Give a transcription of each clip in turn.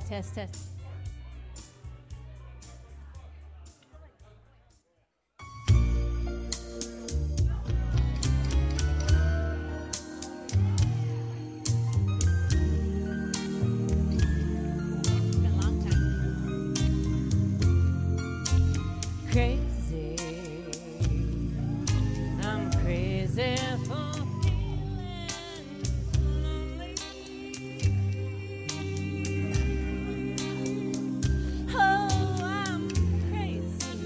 Test, test. Crazy, I'm crazy for feeling lonely. Oh, I'm crazy,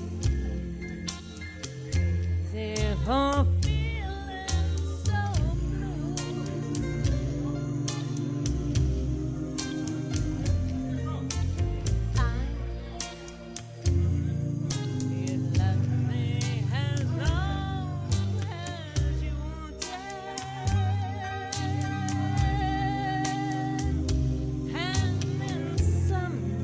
crazy for feeling so blue. You love me as long as you wanted, and then some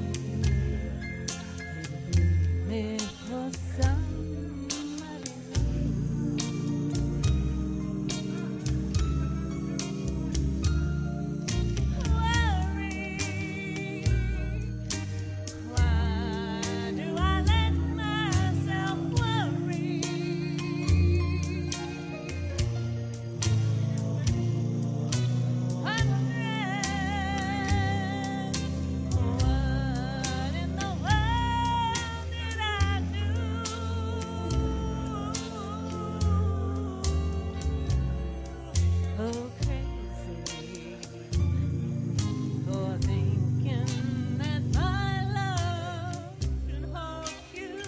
me for somebody worry. Why do I let myself worry? Wondering what in the world did I do? Oh, crazy for thinking that my love should hold you.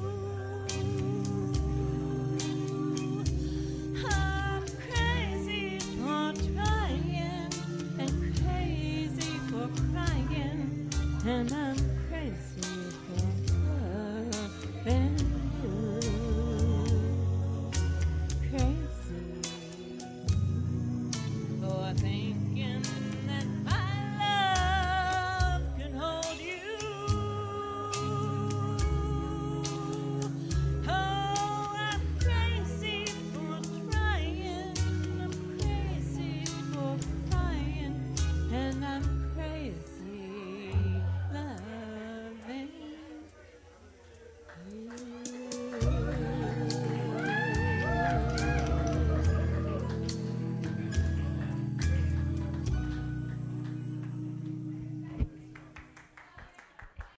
I'm crazy for trying and crazy for crying, and